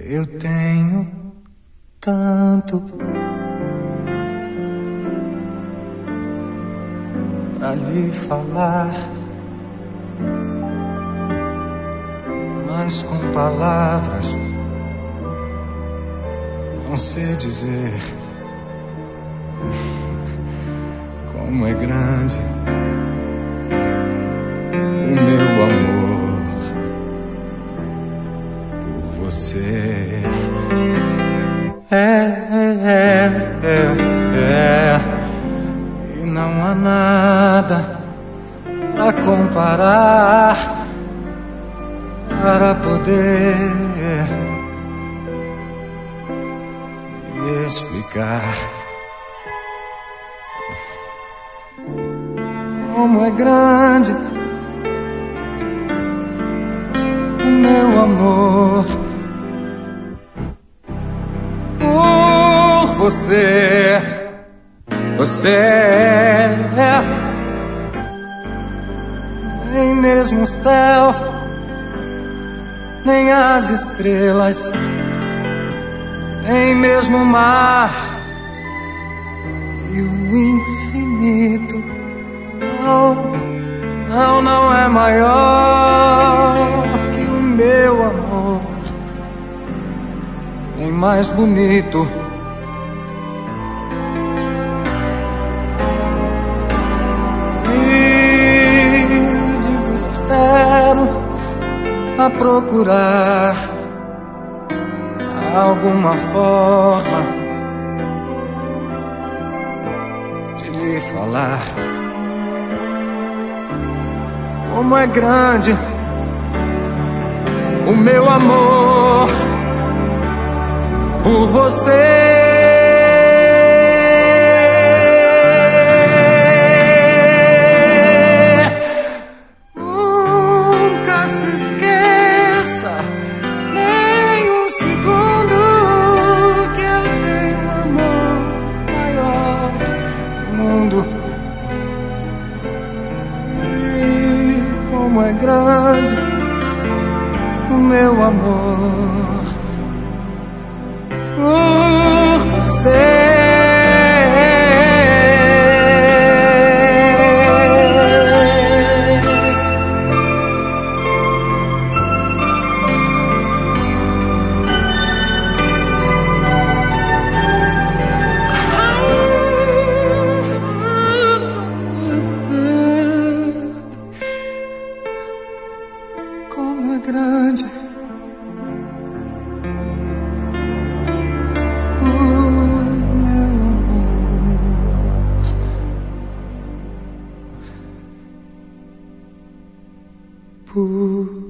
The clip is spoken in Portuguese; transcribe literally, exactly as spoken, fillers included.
Eu tenho tanto pra lhe falar, mas com palavras não sei dizer como é grande o meu amor por você. É, é, é, é, e não há nada pra comparar, para poder explicar como é grande o meu amor por você. Você é nem mesmo o céu, nem as estrelas, nem mesmo o mar e o infinito. Não, não, não é maior que o meu amor, nem mais bonito. Me desespero a procurar alguma forma de lhe falar como é grande o meu amor por você. Nunca se esqueça nem um segundo que eu tenho o amor maior do mundo. E como é grande o meu amor por você. Como é grande o meu amor por